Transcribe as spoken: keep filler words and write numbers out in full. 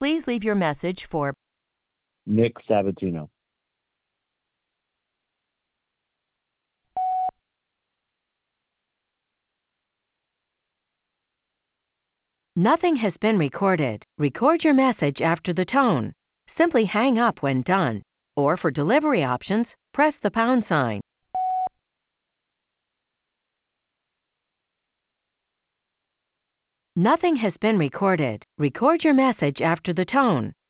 Please leave your message for Nick Sabatino. Nothing has been recorded. Record your message after the tone. Simply hang up when done. Or for delivery options, press the pound sign. Nothing has been recorded. Record your message after the tone.